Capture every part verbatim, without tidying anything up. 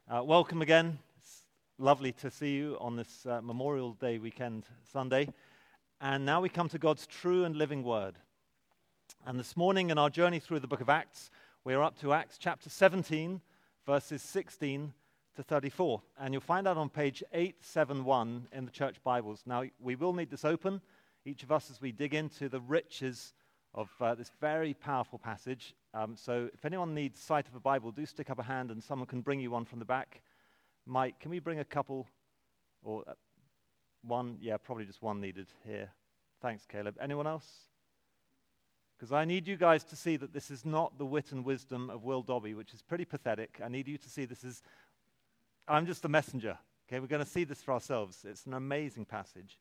Uh, welcome again. It's lovely to see you on this uh, Memorial Day weekend, Sunday. And now we come to God's true and living word. And this morning in our journey through the book of Acts, we are up to Acts chapter seventeen, verses sixteen to thirty-four. And you'll find that on page eight seventy-one in the church Bibles. Now, we will need this open, each of us, as we dig into the riches of uh, this very powerful passage. Um, so if anyone needs sight of a Bible, do stick up a hand and someone can bring you one from the back. Mike, can we bring a couple? Or uh, one? Yeah, probably just one needed here. Thanks, Caleb. Anyone else? Because I need you guys to see that this is not the wit and wisdom of Will Dobby, which is pretty pathetic. I need you to see this is, I'm just a messenger. Okay, we're going to see this for ourselves. It's an amazing passage.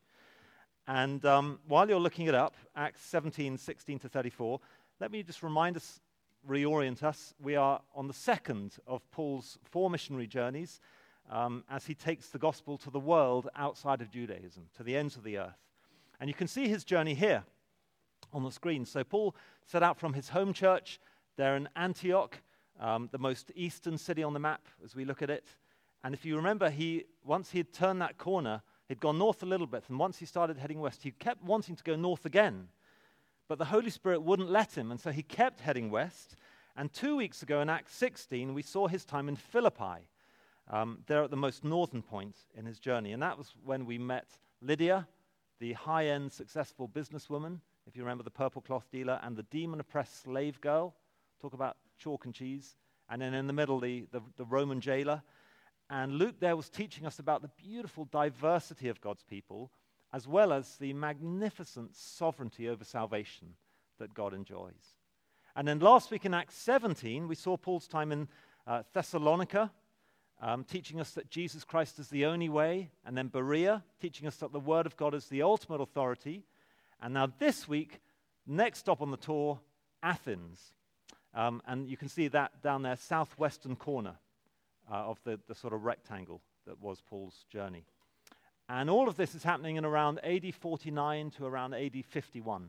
And um, while you're looking it up, Acts seventeen, sixteen to thirty-four, let me just remind us, reorient us. We are on the second of Paul's four missionary journeys um, as he takes the gospel to the world outside of Judaism, to the ends of the earth. And you can see his journey here on the screen. So Paul set out from his home church there in Antioch, um, the most eastern city on the map as we look at it. And if you remember, he once he had turned that corner, he'd gone north a little bit, and once he started heading west, he kept wanting to go north again. But the Holy Spirit wouldn't let him, and so he kept heading west. And two weeks ago in Acts sixteen, we saw his time in Philippi. Um, there at the most northern point in his journey. And that was when we met Lydia, the high-end successful businesswoman, if you remember, the purple cloth dealer, and the demon-oppressed slave girl. Talk about chalk and cheese. And then in the middle, the, the, the Roman jailer. And Luke there was teaching us about the beautiful diversity of God's people, as well as the magnificent sovereignty over salvation that God enjoys. And then last week in Acts seventeen, we saw Paul's time in uh, Thessalonica, um, teaching us that Jesus Christ is the only way, and then Berea, teaching us that the Word of God is the ultimate authority. And now this week, next stop on the tour, Athens. Um, and you can see that down there, southwestern corner uh, of the, the sort of rectangle that was Paul's journey. And all of this is happening in around A D forty-nine to around A D fifty-one.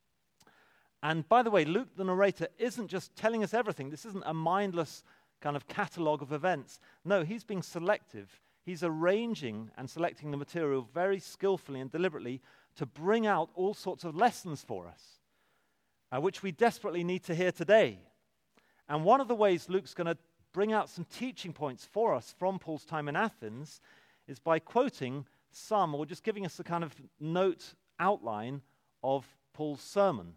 And by the way, Luke, the narrator, isn't just telling us everything. This isn't a mindless kind of catalogue of events. No, he's being selective. He's arranging and selecting the material very skillfully and deliberately to bring out all sorts of lessons for us, uh, which we desperately need to hear today. And one of the ways Luke's going to bring out some teaching points for us from Paul's time in Athens is by quoting some, or just giving us a kind of note outline of Paul's sermon.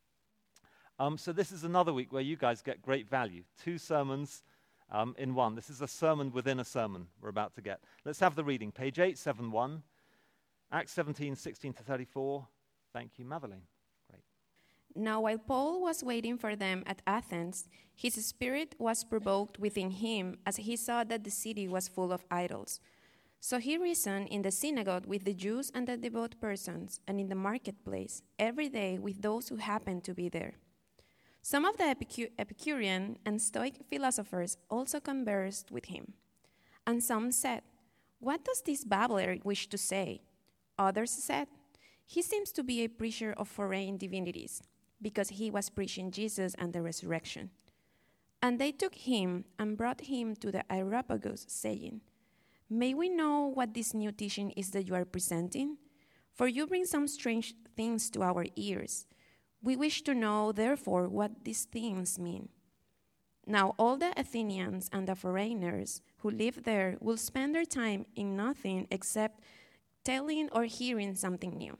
Um, so this is another week where you guys get great value. Two sermons um, in one. This is a sermon within a sermon we're about to get. Let's have the reading. Page eight seventy-one, Acts seventeen, sixteen to thirty-four. Thank you, Madeleine. Great. Now while Paul was waiting for them at Athens, his spirit was provoked within him as he saw that the city was full of idols. So he reasoned in the synagogue with the Jews and the devout persons, and in the marketplace, every day with those who happened to be there. Some of the Epicu- Epicurean and Stoic philosophers also conversed with him. And some said, "What does this babbler wish to say?" Others said, "He seems to be a preacher of foreign divinities, because he was preaching Jesus and the resurrection." And they took him and brought him to the Areopagus, saying, "May we know what this new teaching is that you are presenting? For you bring some strange things to our ears. We wish to know, therefore, what these things mean." Now all the Athenians and the foreigners who live there will spend their time in nothing except telling or hearing something new.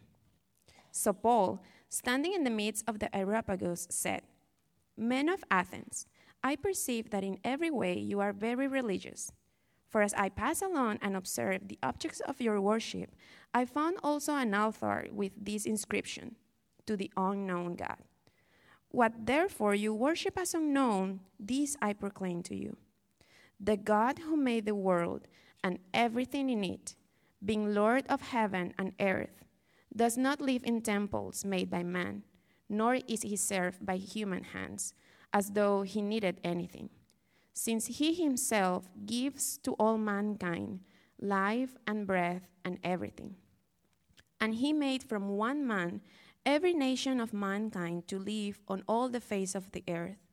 So Paul, standing in the midst of the Areopagus, said, "Men of Athens, I perceive that in every way you are very religious. For as I passed along and observed the objects of your worship, I found also an altar with this inscription, 'To the unknown God.' What therefore you worship as unknown, this I proclaim to you. The God who made the world and everything in it, being Lord of heaven and earth, does not live in temples made by man, nor is he served by human hands, as though he needed anything, since he himself gives to all mankind life and breath and everything. And he made from one man every nation of mankind to live on all the face of the earth,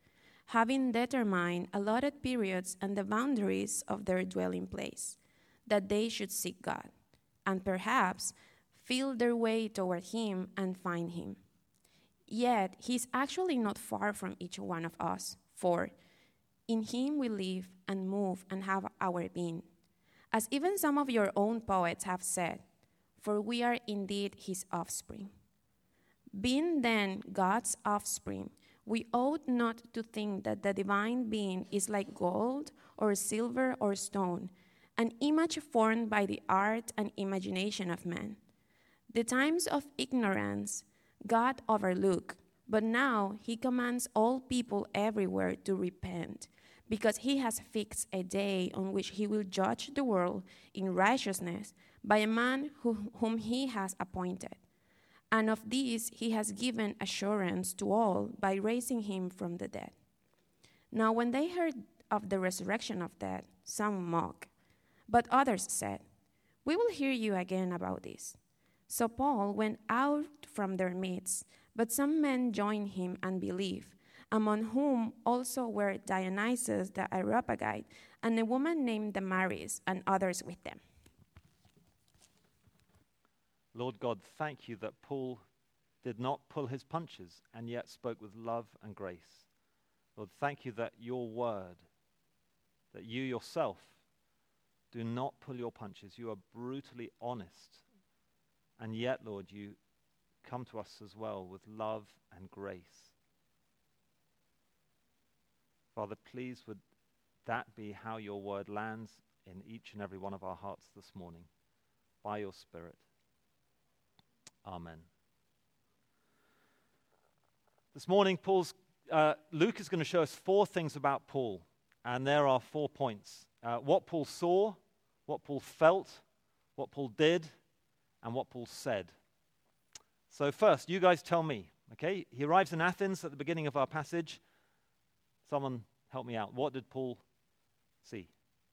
having determined allotted periods and the boundaries of their dwelling place, that they should seek God, and perhaps feel their way toward him and find him. Yet he is actually not far from each one of us, for in him we live and move and have our being. As even some of your own poets have said, for we are indeed his offspring. Being then God's offspring, we ought not to think that the divine being is like gold or silver or stone, an image formed by the art and imagination of man. The times of ignorance God overlooked, but now he commands all people everywhere to repent, because he has fixed a day on which he will judge the world in righteousness by a man who, whom he has appointed. And of this he has given assurance to all by raising him from the dead. Now when they heard of the resurrection of dead, some mocked, but others said, we will hear you again about this. So Paul went out from their midst, but some men joined him and believed, among whom also were Dionysius the Areopagite, and a woman named Damaris, and others with them. Lord God, thank you that Paul did not pull his punches and yet spoke with love and grace. Lord, thank you that your word, that you yourself do not pull your punches. You are brutally honest. And yet, Lord, you come to us as well with love and grace. Father, please would that be how your word lands in each and every one of our hearts this morning, by your Spirit. Amen. This morning, Paul's uh, Luke is going to show us four things about Paul, and there are four points. Uh, what Paul saw, what Paul felt, what Paul did, and what Paul said. So first, you guys tell me, okay? He arrives in Athens at the beginning of our passage. Someone help me out. What did Paul see?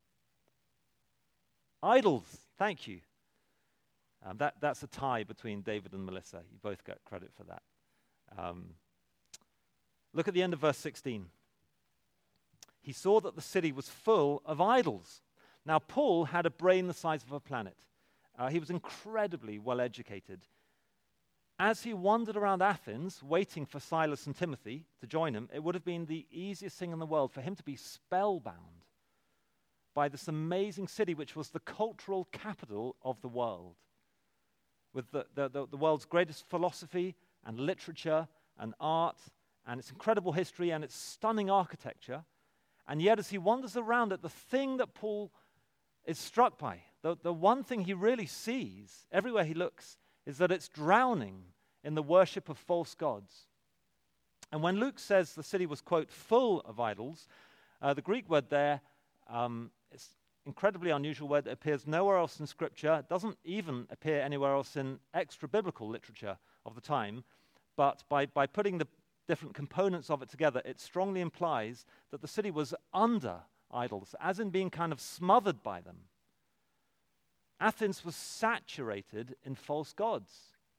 Idols. Thank you. Um, that, that's a tie between David and Melissa. You both get credit for that. Um, look at the end of verse sixteen. He saw that the city was full of idols. Now, Paul had a brain the size of a planet. Uh, he was incredibly well educated. As he wandered around Athens, waiting for Silas and Timothy to join him, it would have been the easiest thing in the world for him to be spellbound by this amazing city, which was the cultural capital of the world, with the, the, the, the world's greatest philosophy and literature and art and its incredible history and its stunning architecture. And yet, as he wanders around it, the thing that Paul is struck by, the, the one thing he really sees everywhere he looks, is that it's drowning in the worship of false gods. And when Luke says the city was, quote, full of idols, uh, the Greek word there, um, it's incredibly unusual word that appears nowhere else in Scripture. It doesn't even appear anywhere else in extra-biblical literature of the time. But by, by putting the different components of it together, it strongly implies that the city was under idols, as in being kind of smothered by them. Athens was saturated in false gods.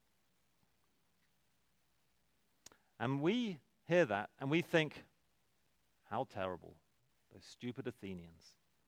And we hear that and we think, how terrible, those stupid Athenians.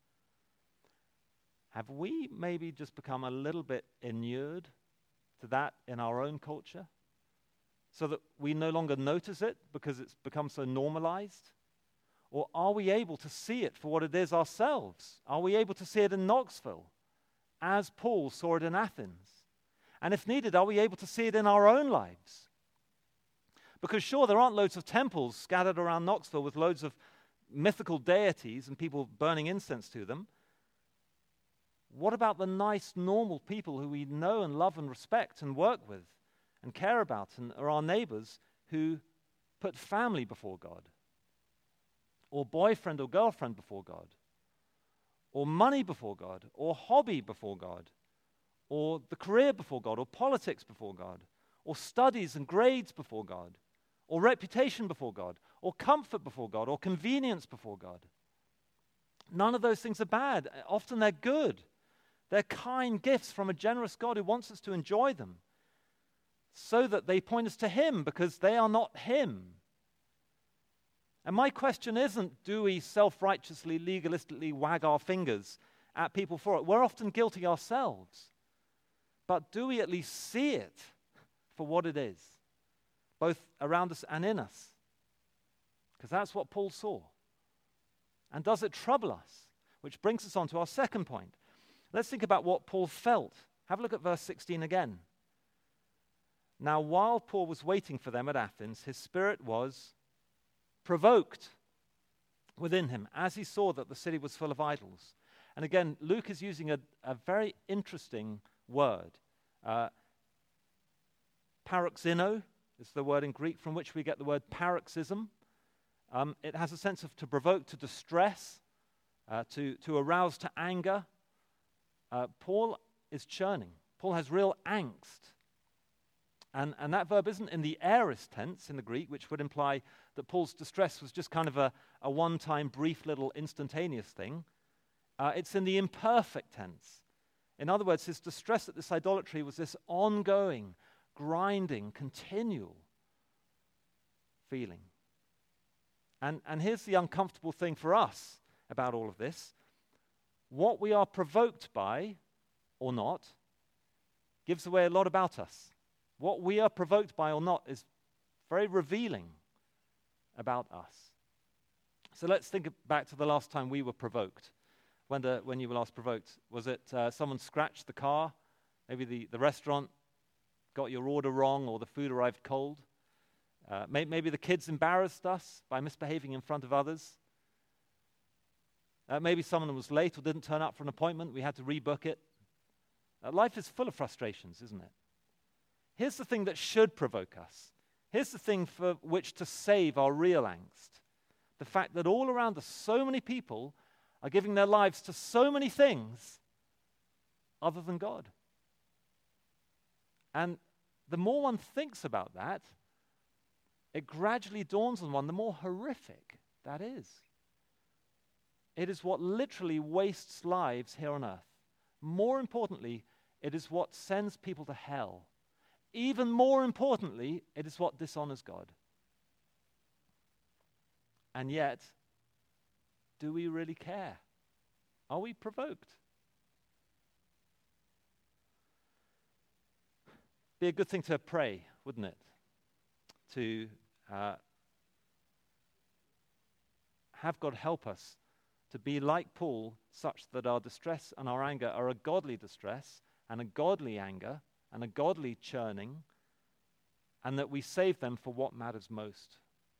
Have we maybe just become a little bit inured to that in our own culture, so that we no longer notice it because it's become so normalized? Or are we able to see it for what it is ourselves? Are we able to see it in Knoxville, as Paul saw it in Athens? And if needed, are we able to see it in our own lives? Because sure, there aren't loads of temples scattered around Knoxville with loads of mythical deities and people burning incense to them. What about the nice, normal people who we know and love and respect and work with and care about and are our neighbors, who put family before God, or boyfriend or girlfriend before God, or money before God, or hobby before God, or the career before God, or politics before God, or studies and grades before God, or reputation before God, or comfort before God, or convenience before God? None of those things are bad. Often they're good. They're kind gifts from a generous God who wants us to enjoy them, so that they point us to Him, because they are not Him. And my question isn't, do we self-righteously, legalistically wag our fingers at people for it? We're often guilty ourselves. But do we at least see it for what it is, both around us and in us? Because that's what Paul saw. And does it trouble us? Which brings us on to our second point. Let's think about what Paul felt. Have a look at verse sixteen again. Now, while Paul was waiting for them at Athens, his spirit was provoked within him as he saw that the city was full of idols. And again, Luke is using a, a very interesting word. Uh, paroxino is the word in Greek from which we get the word paroxysm. Um, it has a sense of to provoke to distress, uh, to, to arouse to anger. Uh, Paul is churning. Paul has real angst. And, and that verb isn't in the aorist tense in the Greek, which would imply that Paul's distress was just kind of a, a one-time, brief, little instantaneous thing. Uh, it's in the imperfect tense. In other words, his distress at this idolatry was this ongoing, grinding, continual feeling. And, and here's the uncomfortable thing for us about all of this. What we are provoked by, or not, gives away a lot about us. What we are provoked by or not is very revealing about us. So let's think back to the last time we were provoked. When, the, when you were last provoked, was it uh, someone scratched the car? Maybe the, the restaurant got your order wrong, or the food arrived cold? Uh, may, maybe the kids embarrassed us by misbehaving in front of others. Uh, maybe someone was late or didn't turn up for an appointment. We had to rebook it. Uh, life is full of frustrations, isn't it? Here's the thing that should provoke us. Here's the thing for which to save our real angst. The fact that all around us, so many people are giving their lives to so many things other than God. And the more one thinks about that, it gradually dawns on one the more horrific that is. It is what literally wastes lives here on earth. More importantly, it is what sends people to hell. Even more importantly, it is what dishonors God. And yet, do we really care? Are we provoked? Be a good thing to pray, wouldn't it? To uh, have God help us to be like Paul, such that our distress and our anger are a godly distress and a godly anger and a godly churning, and that we save them for what matters most.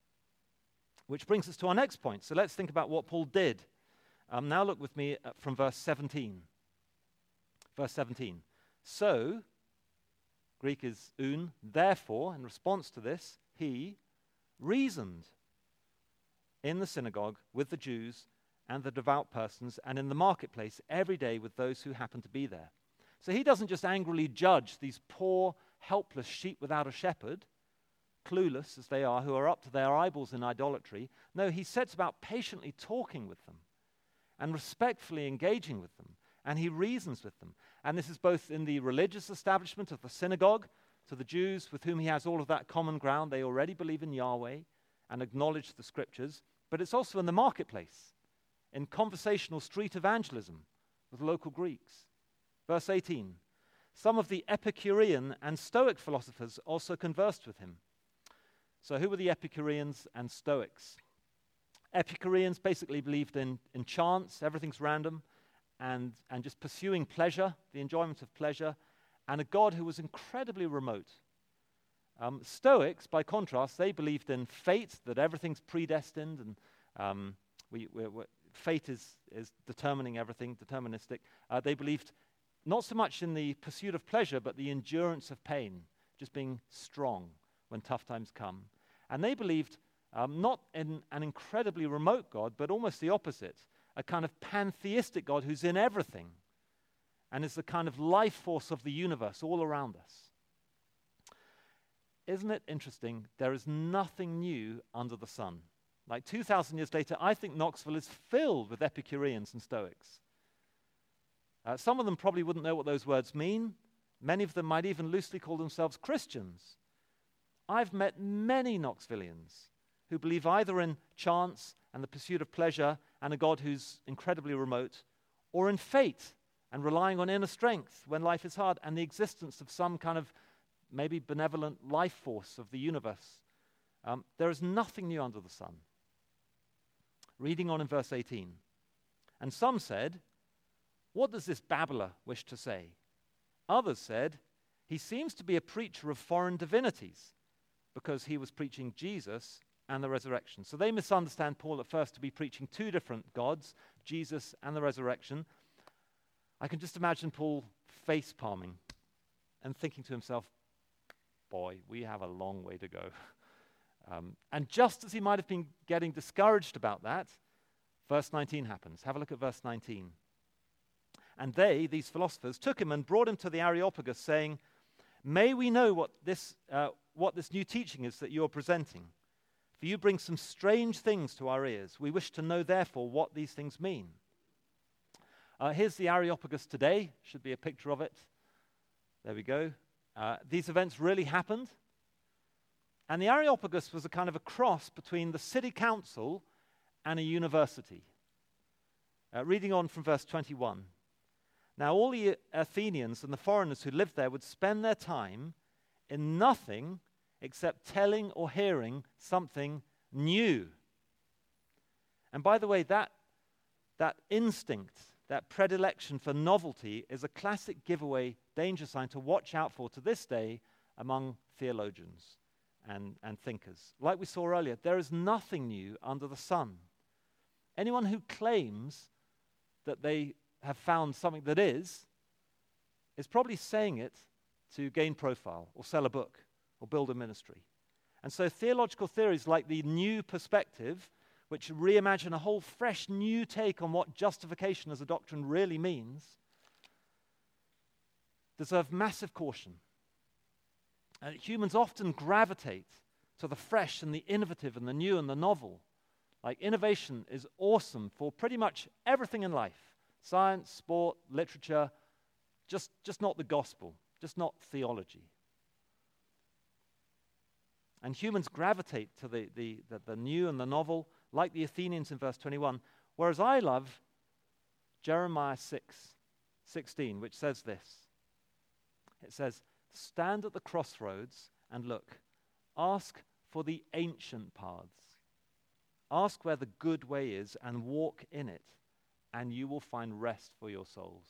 Which brings us to our next point. So let's think about what Paul did. Um, now look with me from verse seventeen. Verse seventeen. So, Greek is un, therefore, in response to this, he reasoned in the synagogue with the Jews and the devout persons, and in the marketplace every day with those who happened to be there. So he doesn't just angrily judge these poor, helpless sheep without a shepherd, clueless as they are, who are up to their eyeballs in idolatry. No, he sets about patiently talking with them and respectfully engaging with them, and he reasons with them. And this is both in the religious establishment of the synagogue, to the Jews with whom he has all of that common ground. They already believe in Yahweh and acknowledge the scriptures, but it's also in the marketplace, in conversational street evangelism with local Greeks. Verse eighteen, some of the Epicurean and Stoic philosophers also conversed with him. So who were the Epicureans and Stoics? Epicureans basically believed in, in chance, everything's random, and, and just pursuing pleasure, the enjoyment of pleasure, and a God who was incredibly remote. Um, Stoics, by contrast, they believed in fate, that everything's predestined, and um, we, we're, we're, fate is, is determining everything, deterministic. Uh, they believed not so much in the pursuit of pleasure, but the endurance of pain, just being strong when tough times come. And they believed um, not in an incredibly remote God, but almost the opposite, a kind of pantheistic God who's in everything and is the kind of life force of the universe all around us. Isn't it interesting? There is nothing new under the sun. Like two thousand years later, I think Knoxville is filled with Epicureans and Stoics. Uh, some of them probably wouldn't know what those words mean. Many of them might even loosely call themselves Christians. I've met many Knoxvillians who believe either in chance and the pursuit of pleasure and a God who's incredibly remote, or in fate and relying on inner strength when life is hard and the existence of some kind of maybe benevolent life force of the universe. Um, there is nothing new under the sun. Reading on in verse eighteen. And some said, "What does this babbler wish to say?" Others said, "He seems to be a preacher of foreign divinities," because he was preaching Jesus and the resurrection. So they misunderstand Paul at first to be preaching two different gods, Jesus and the resurrection. I can just imagine Paul face palming and thinking to himself, boy, we have a long way to go. Um, and just as he might have been getting discouraged about that, verse nineteen happens. Have a look at verse nineteen. And they, these philosophers, took him and brought him to the Areopagus, saying, "May we know what this, uh, what this new teaching is that you are presenting? For you bring some strange things to our ears. We wish to know, therefore, what these things mean." Uh, here's the Areopagus today. Should be a picture of it. There we go. Uh, these events really happened. And the Areopagus was a kind of a cross between the city council and a university. Uh, reading on from verse twenty-one. Now all the Athenians and the foreigners who lived there would spend their time in nothing except telling or hearing something new. And by the way, that, that instinct, that predilection for novelty is a classic giveaway danger sign to watch out for to this day among theologians and, and thinkers. Like we saw earlier, there is nothing new under the sun. Anyone who claims that they have found something that is, is probably saying it to gain profile or sell a book or build a ministry. And so theological theories like the new perspective, which reimagine a whole fresh new take on what justification as a doctrine really means, deserve massive caution. And humans often gravitate to the fresh and the innovative and the new and the novel. Like innovation is awesome for pretty much everything in life. Science, sport, literature, just, just not the gospel, just not theology. And humans gravitate to the, the, the, the new and the novel, like the Athenians in verse twenty-one, whereas I love Jeremiah six sixteen, which says this. It says, "Stand at the crossroads and look. Ask for the ancient paths. Ask where the good way is and walk in it, and you will find rest for your souls."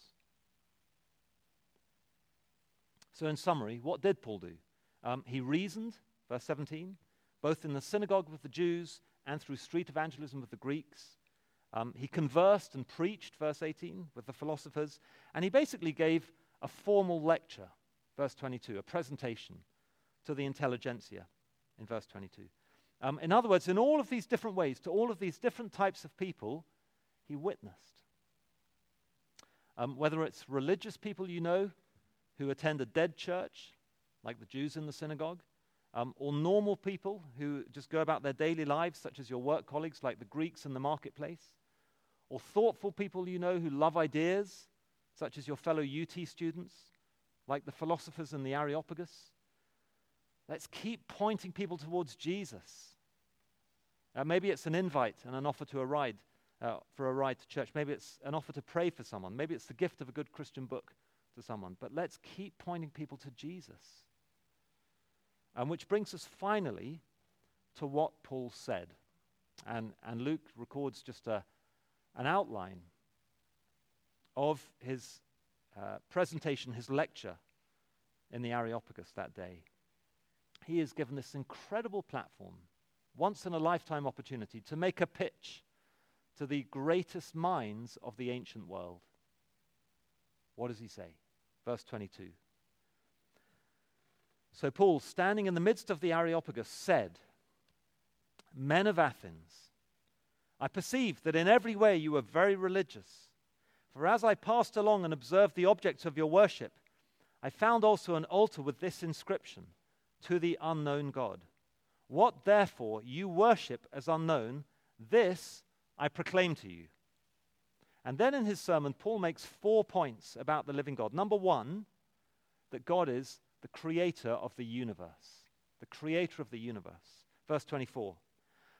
So in summary, what did Paul do? Um, he reasoned, verse seventeen, both in the synagogue with the Jews and through street evangelism with the Greeks. Um, he conversed and preached, verse eighteen, with the philosophers. And he basically gave a formal lecture, verse twenty-two, a presentation to the intelligentsia in verse twenty-two. Um, in other words, in all of these different ways, to all of these different types of people, he witnessed. Um, whether it's religious people you know who attend a dead church, like the Jews in the synagogue, um, or normal people who just go about their daily lives, such as your work colleagues, like the Greeks in the marketplace, or thoughtful people you know who love ideas, such as your fellow U T students, like the philosophers in the Areopagus. Let's keep pointing people towards Jesus. Uh, maybe it's an invite and an offer to a ride, uh, for a ride to church. Maybe it's an offer to pray for someone. Maybe it's the gift of a good Christian book to someone. But let's keep pointing people to Jesus. And which brings us finally to what Paul said. And, and Luke records just a, an outline of his uh, presentation, his lecture in the Areopagus that day. He is given this incredible platform, once in a lifetime opportunity, to make a pitch to the greatest minds of the ancient world. What does he say? Verse twenty-two. So Paul, standing in the midst of the Areopagus, said, "Men of Athens, I perceive that in every way you are very religious. For as I passed along and observed the objects of your worship, I found also an altar with this inscription, 'To the unknown God.' What therefore you worship as unknown, this I proclaim to you." And then in his sermon, Paul makes four points about the living God. Number one, that God is the creator of the universe. The creator of the universe. Verse twenty-four.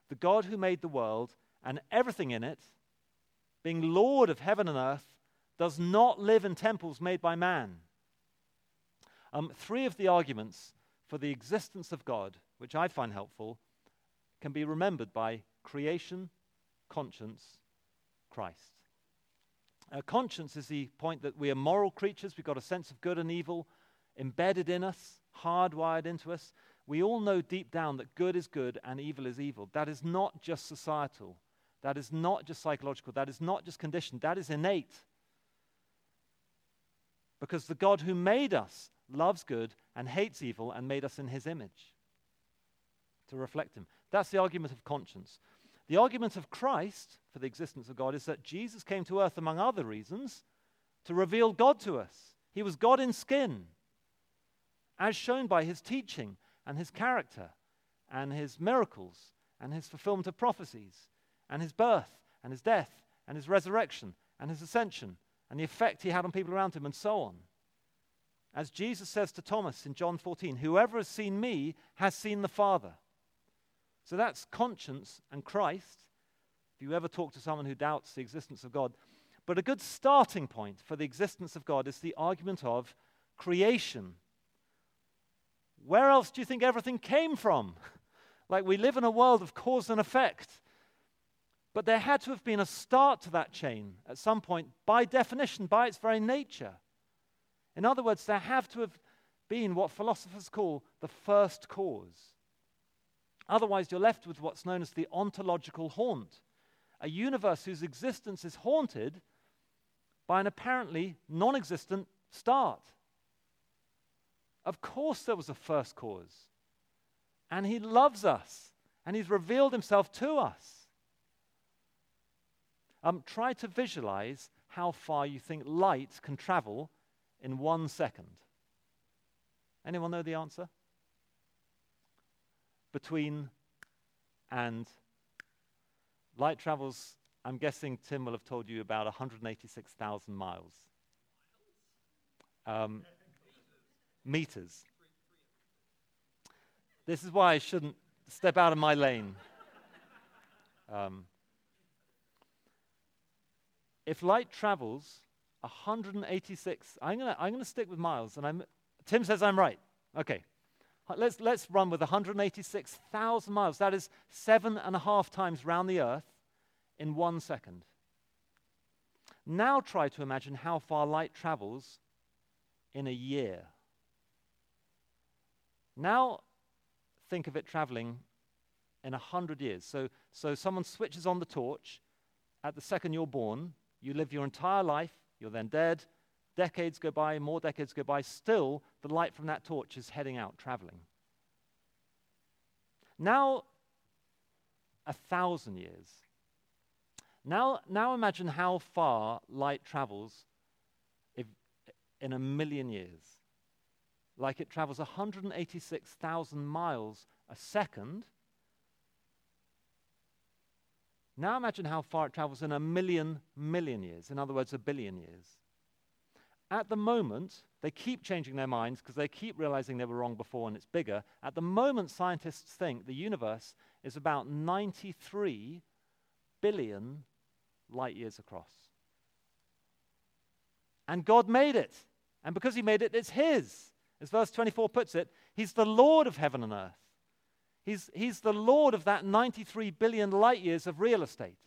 the God who made the world and everything in it, being Lord of heaven and earth, does not live in temples made by man. Um, three of the arguments for the existence of God, which I find helpful, can be remembered by creation, conscience, Christ. Uh, conscience is the point that we are moral creatures. We've got a sense of good and evil embedded in us, hardwired into us. We all know deep down that good is good and evil is evil. That is not just societal. That is not just psychological. That is not just conditioned. That is innate. Because the God who made us loves good and hates evil and made us in his image to reflect him. That's the argument of conscience. The argument of Christ for the existence of God is that Jesus came to earth, among other reasons, to reveal God to us. He was God in skin, as shown by his teaching and his character and his miracles and his fulfillment of prophecies and his birth and his death and his resurrection and his ascension and the effect he had on people around him and so on. As Jesus says to Thomas in John fourteen, whoever has seen me has seen the Father. So that's conscience and Christ, if you ever talk to someone who doubts the existence of God. But a good starting point for the existence of God is the argument of creation. Where else do you think everything came from? Like, we live in a world of cause and effect. But there had to have been a start to that chain at some point, by definition, by its very nature. In other words, there have to have been what philosophers call the first cause. Otherwise, you're left with what's known as the ontological haunt, a universe whose existence is haunted by an apparently non-existent start. Of course there was a first cause, and he loves us, and he's revealed himself to us. Um, try to visualize how far you think light can travel in one second. Anyone know the answer? Between and light travels, I'm guessing Tim will have told you, about one hundred eighty-six thousand miles. Um, meters. This is why I shouldn't step out of my lane. Um, if light travels one hundred eighty-six, I'm going to I'm going to stick with miles, and I'm, Tim says I'm right. Okay. Let's, let's run with one hundred eighty-six thousand miles. That is seven and a half times round the earth in one second. Now try to imagine how far light travels in a year. Now think of it traveling in a hundred years. So, so someone switches on the torch at the second you're born. You live your entire life. You're then dead. Decades go by, more decades go by, still the light from that torch is heading out, traveling. Now, a thousand years. Now, now imagine how far light travels if, in a million years. Like it travels one hundred eighty-six thousand miles a second. Now imagine how far it travels in a million million years. In other words, a billion years. At the moment, they keep changing their minds because they keep realizing they were wrong before and it's bigger. At the moment, scientists think the universe is about ninety-three billion light years across. And God made it. And because he made it, it's his. As verse twenty-four puts it, he's the Lord of heaven and earth. He's, he's the Lord of that ninety-three billion light years of real estate.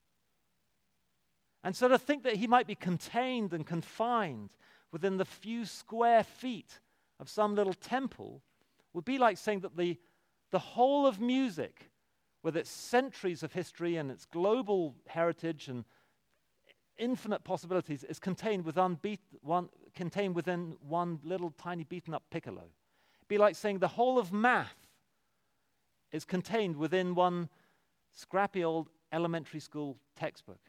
And so to think that he might be contained and confined within the few square feet of some little temple would be like saying that the, the whole of music, with its centuries of history and its global heritage and infinite possibilities, is contained, with unbeat, one, contained within one little tiny beaten-up piccolo. It'd be like saying the whole of math is contained within one scrappy old elementary school textbook.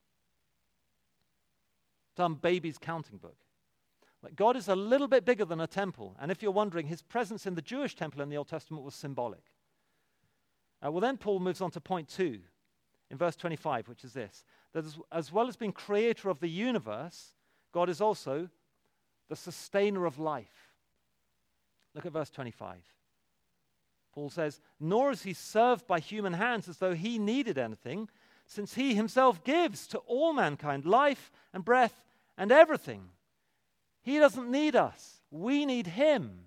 Some baby's counting book. Like, God is a little bit bigger than a temple. And if you're wondering, his presence in the Jewish temple in the Old Testament was symbolic. Uh, well, then Paul moves on to point two in verse twenty-five, which is this: that as, as well as being creator of the universe, God is also the sustainer of life. Look at verse twenty-five. Paul says, nor is he served by human hands as though he needed anything, since he himself gives to all mankind life and breath and everything. He doesn't need us. We need him.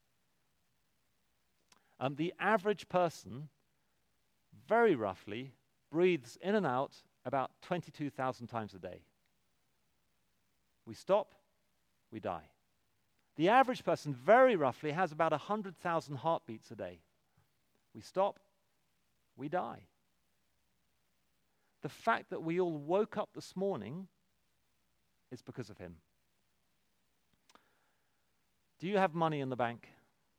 Um, the average person, very roughly, breathes in and out about twenty-two thousand times a day. We stop, we die. The average person, very roughly, has about one hundred thousand heartbeats a day. We stop, we die. The fact that we all woke up this morning is because of him. Do you have money in the bank?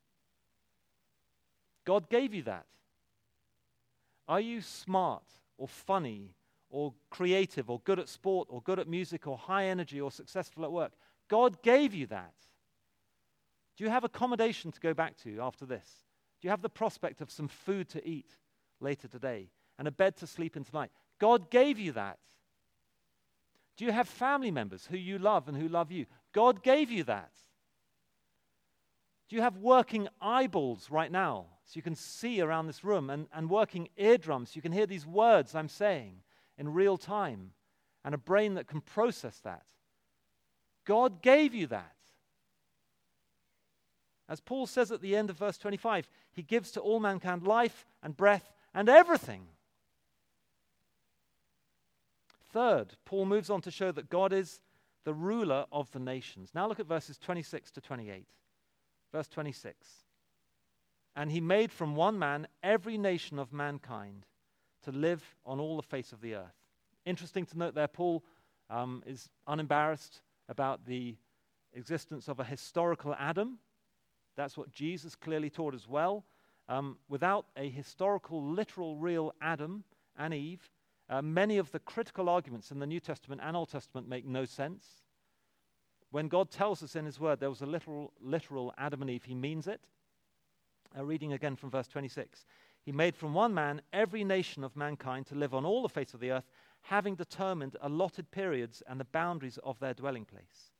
God gave you that. Are you smart or funny or creative or good at sport or good at music or high energy or successful at work? God gave you that. Do you have accommodation to go back to after this? Do you have the prospect of some food to eat later today and a bed to sleep in tonight? God gave you that. Do you have family members who you love and who love you? God gave you that. Do you have working eyeballs right now so you can see around this room, and, and working eardrums so you can hear these words I'm saying in real time, and a brain that can process that? God gave you that. As Paul says at the end of verse twenty-five, he gives to all mankind life and breath and everything. Third, Paul moves on to show that God is the ruler of the nations. Now look at verses twenty-six to twenty-eight. Verse twenty-six. And he made from one man every nation of mankind to live on all the face of the earth. Interesting to note there, Paul um, is unembarrassed about the existence of a historical Adam. That's what Jesus clearly taught as well. Um, without a historical, literal, real Adam and Eve, uh, many of the critical arguments in the New Testament and Old Testament make no sense. When God tells us in his word there was a literal, literal Adam and Eve, he means it. Uh, reading again from verse twenty-six. He made from one man every nation of mankind to live on all the face of the earth, having determined allotted periods and the boundaries of their dwelling place.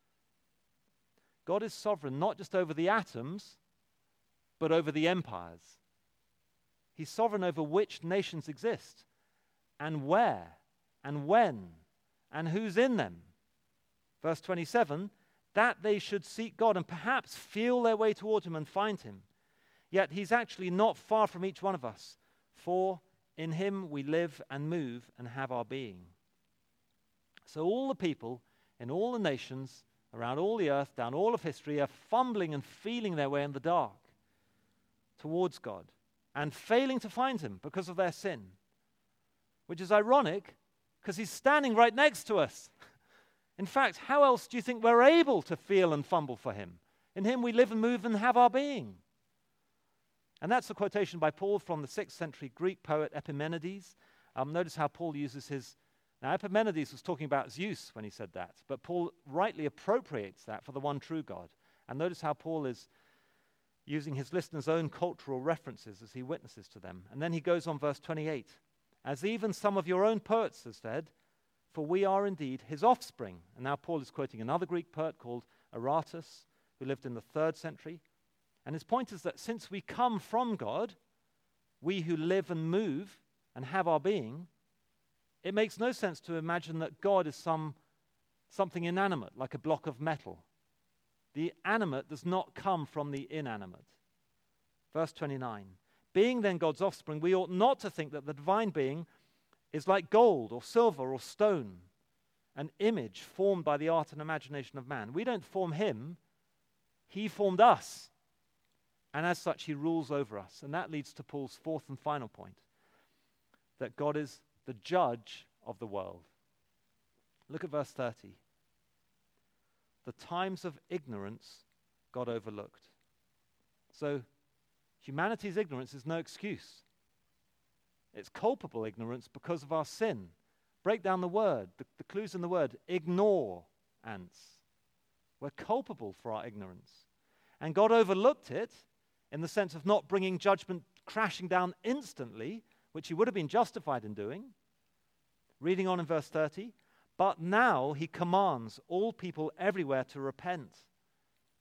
God is sovereign not just over the atoms, but over the empires. He's sovereign over which nations exist, and where, and when, and who's in them. Verse twenty-seven, that they should seek God and perhaps feel their way toward him and find him. Yet he's actually not far from each one of us, for in him we live and move and have our being. So all the people in all the nations around all the earth, down all of history, are fumbling and feeling their way in the dark towards God and failing to find him because of their sin, which is ironic because he's standing right next to us. In fact, how else do you think we're able to feel and fumble for him? In him we live and move and have our being. And that's a quotation by Paul from the sixth century Greek poet Epimenides. Um, notice how Paul uses his... Now, Epimenides was talking about Zeus when he said that, but Paul rightly appropriates that for the one true God. And notice how Paul is using his listeners' own cultural references as he witnesses to them. And then he goes on, verse twenty-eight. As even some of your own poets have said, for we are indeed his offspring. And now Paul is quoting another Greek poet called Aratus, who lived in the third century. And his point is that since we come from God, we who live and move and have our being, it makes no sense to imagine that God is some something inanimate, like a block of metal. The animate does not come from the inanimate. Verse twenty-nine. Being then God's offspring, we ought not to think that the divine being is like gold or silver or stone, an image formed by the art and imagination of man. We don't form him. He formed us. And as such, he rules over us. And that leads to Paul's fourth and final point, that God is the judge of the world. Look at verse thirty. The times of ignorance God overlooked. So humanity's ignorance is no excuse. It's culpable ignorance because of our sin. Break down the word, the, the clues in the word. Ignore, ants. We're culpable for our ignorance. And God overlooked it in the sense of not bringing judgment crashing down instantly, which he would have been justified in doing. Reading on in verse thirty, but now he commands all people everywhere to repent,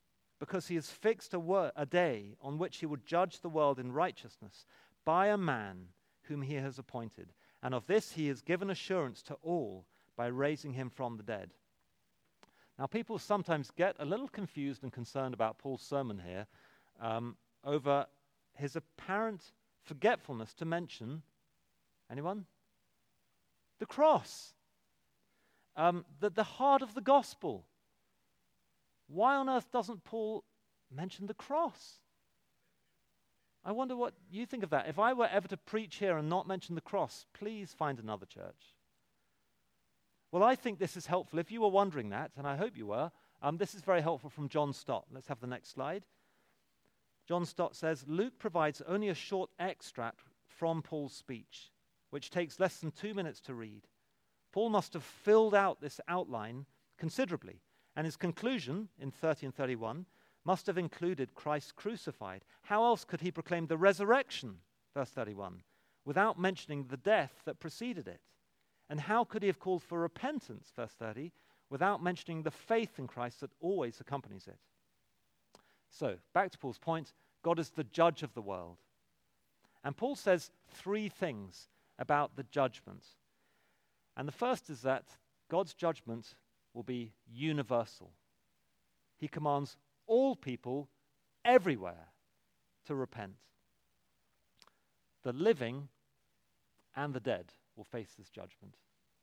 because he has fixed a, wor- a day on which he would judge the world in righteousness by a man whom he has appointed. And of this he has given assurance to all by raising him from the dead. Now, people sometimes get a little confused and concerned about Paul's sermon here um, over his apparent forgetfulness to mention, anyone? The cross. Um, the, the heart of the gospel. Why on earth doesn't Paul mention the cross? I wonder what you think of that. If I were ever to preach here and not mention the cross, please find another church. Well, I think this is helpful. If you were wondering that, and I hope you were, um, this is very helpful from John Stott. Let's have the next slide. John Stott says, Luke provides only a short extract from Paul's speech, which takes less than two minutes to read. Paul must have filled out this outline considerably, and his conclusion in thirty and thirty-one must have included Christ crucified. How else could he proclaim the resurrection, verse thirty-one, without mentioning the death that preceded it? And how could he have called for repentance, verse thirty, without mentioning the faith in Christ that always accompanies it? So, back to Paul's point, God is the judge of the world. And Paul says three things about the judgment. And the first is that God's judgment will be universal. He commands all people everywhere to repent. The living and the dead will face this judgment.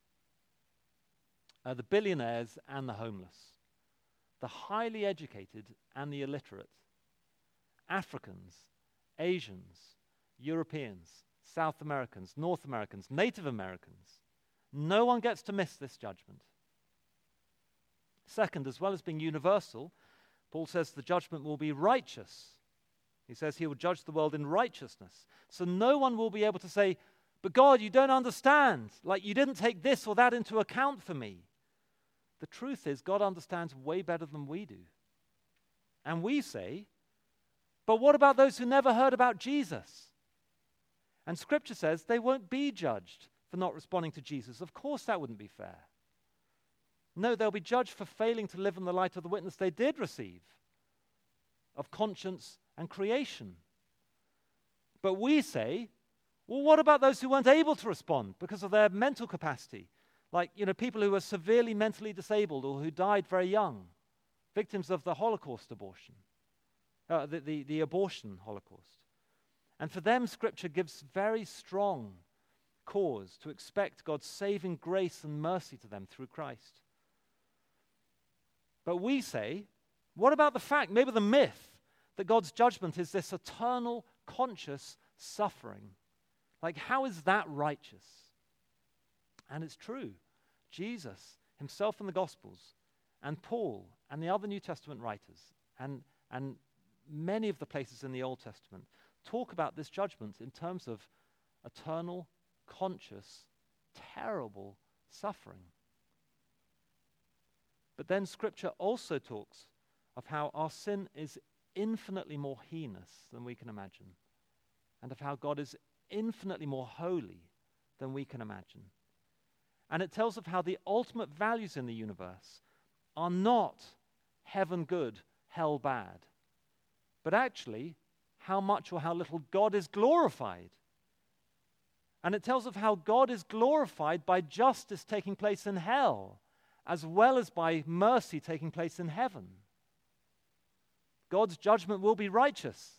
Uh, the billionaires and the homeless, the highly educated and the illiterate, Africans, Asians, Europeans, South Americans, North Americans, Native Americans. No one gets to miss this judgment. Second, as well as being universal, Paul says the judgment will be righteous. He says he will judge the world in righteousness. So no one will be able to say, but God, you don't understand. Like, you didn't take this or that into account for me. The truth is, God understands way better than we do. And we say, but what about those who never heard about Jesus? And Scripture says they won't be judged for not responding to Jesus. Of course, that wouldn't be fair. No, they'll be judged for failing to live in the light of the witness they did receive of conscience and creation. But we say, well, what about those who weren't able to respond because of their mental capacity? Like, you know, people who were severely mentally disabled or who died very young, victims of the Holocaust abortion, uh, the, the, the abortion Holocaust. And for them, Scripture gives very strong cause to expect God's saving grace and mercy to them through Christ. But we say, what about the fact, maybe the myth, that God's judgment is this eternal, conscious suffering? Like, how is that righteous? And it's true. Jesus himself in the Gospels, and Paul, and the other New Testament writers, and, and many of the places in the Old Testament talk about this judgment in terms of eternal, conscious, terrible suffering. But then Scripture also talks of how our sin is infinitely more heinous than we can imagine, and of how God is infinitely more holy than we can imagine. And it tells of how the ultimate values in the universe are not heaven good, hell bad, but actually how much or how little God is glorified. And it tells of how God is glorified by justice taking place in hell, as well as by mercy taking place in heaven. God's judgment will be righteous.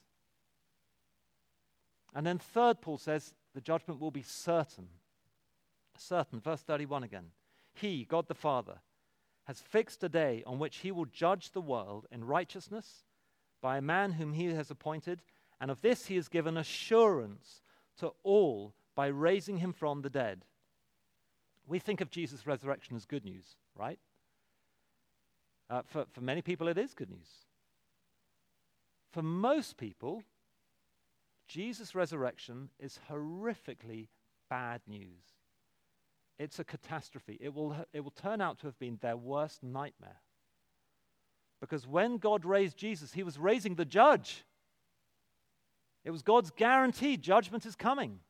And then third, Paul says, the judgment will be certain. Certain, verse thirty-one again. He, God the Father, has fixed a day on which he will judge the world in righteousness by a man whom he has appointed, and of this he has given assurance to all by raising him from the dead. We think of Jesus' resurrection as good news, right? Uh, for, for many people, it is good news. For most people, Jesus' resurrection is horrifically bad news. It's a catastrophe. It will, it will turn out to have been their worst nightmare. Because when God raised Jesus, he was raising the judge. It was God's guarantee judgment is coming.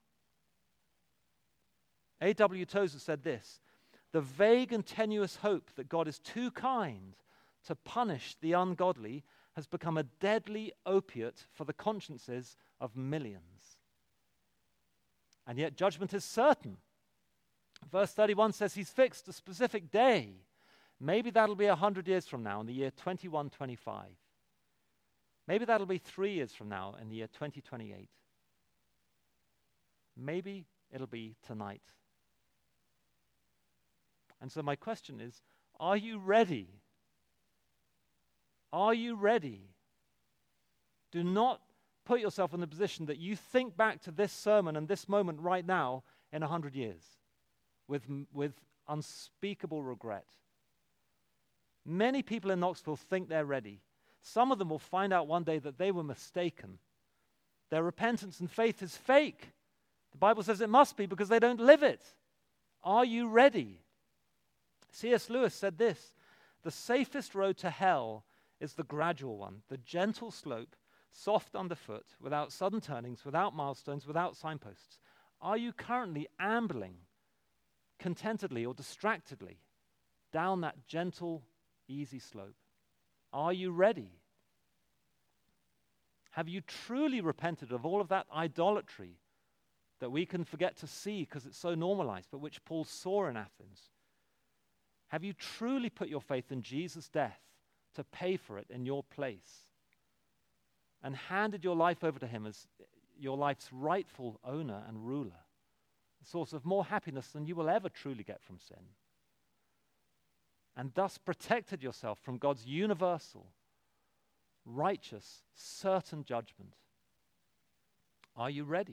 A W Tozer said this: the vague and tenuous hope that God is too kind to punish the ungodly has become a deadly opiate for the consciences of millions. And yet judgment is certain. Verse thirty-one says he's fixed a specific day. Maybe that'll be a hundred years from now in the year twenty-one twenty-five. Maybe that'll be three years from now in the year twenty twenty-eight. Maybe it'll be tonight. And so my question is, are you ready? Are you ready? Do not put yourself in the position that you think back to this sermon and this moment right now in a hundred years with, with unspeakable regret. Many people in Knoxville think they're ready. Some of them will find out one day that they were mistaken. Their repentance and faith is fake. The Bible says it must be because they don't live it. Are you ready? C S Lewis said this: the safest road to hell is the gradual one, the gentle slope, soft underfoot, without sudden turnings, without milestones, without signposts. Are you currently ambling contentedly or distractedly down that gentle, easy slope? Are you ready? Have you truly repented of all of that idolatry that we can forget to see because it's so normalized, but which Paul saw in Athens? Have you truly put your faith in Jesus' death to pay for it in your place and handed your life over to him as your life's rightful owner and ruler, a source of more happiness than you will ever truly get from sin, and thus protected yourself from God's universal, righteous, certain judgment? Are you ready?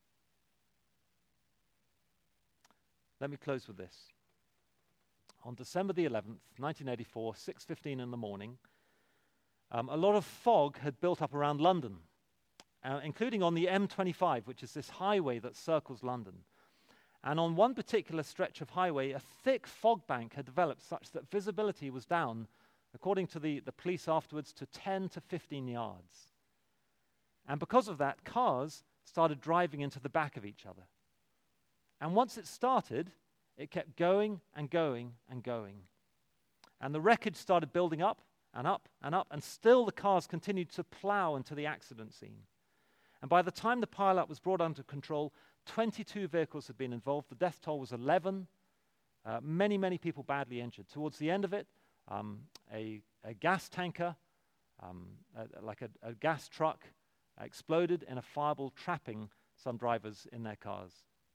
Let me close with this. On December the eleventh, nineteen eighty-four, six fifteen in the morning, um, a lot of fog had built up around London, uh, including on the M twenty-five, which is this highway that circles London. And on one particular stretch of highway, a thick fog bank had developed such that visibility was down, according to the, the police afterwards, to ten to fifteen yards. And because of that, cars started driving into the back of each other. And once it started, it kept going and going and going. And the wreckage started building up and up and up, and still the cars continued to plow into the accident scene. And by the time the pileup was brought under control, twenty-two vehicles had been involved. The death toll was eleven. Uh, many, many people badly injured. Towards the end of it, um, a, a gas tanker, um, a, like a, a gas truck, uh, exploded in a fireball, trapping some drivers in their cars.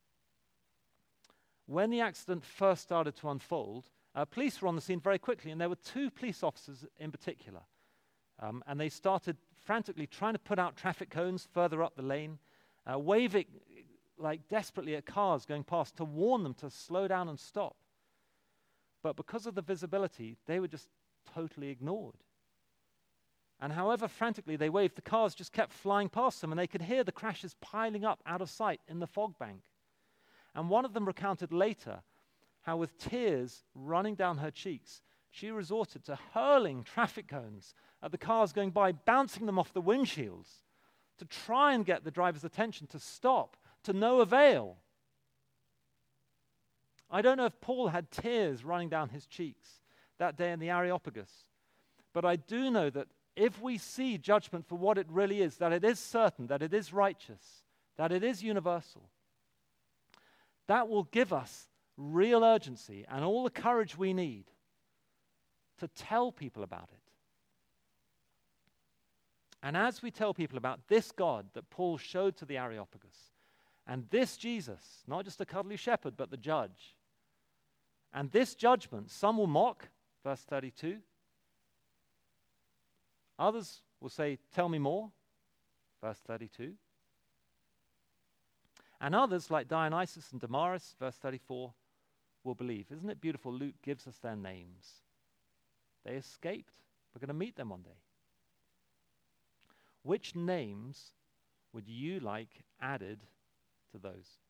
When the accident first started to unfold, uh, police were on the scene very quickly, and there were two police officers in particular. Um, and they started frantically trying to put out traffic cones further up the lane, uh, waving like desperately at cars going past to warn them to slow down and stop. But because of the visibility, they were just totally ignored. And however frantically they waved, the cars just kept flying past them, and they could hear the crashes piling up out of sight in the fog bank. And one of them recounted later how, with tears running down her cheeks, she resorted to hurling traffic cones at the cars going by, bouncing them off the windshields to try and get the driver's attention to stop, to no avail. I don't know if Paul had tears running down his cheeks that day in the Areopagus, but I do know that if we see judgment for what it really is, that it is certain, that it is righteous, that it is universal, that will give us real urgency and all the courage we need to tell people about it. And as we tell people about this God that Paul showed to the Areopagus, and this Jesus, not just a cuddly shepherd, but the judge, and this judgment, some will mock, verse thirty-two. Others will say, tell me more, verse thirty-two. And others, like Dionysus and Damaris, verse thirty-four, will believe. Isn't it beautiful? Luke gives us their names. They escaped. We're going to meet them one day. Which names would you like added to those?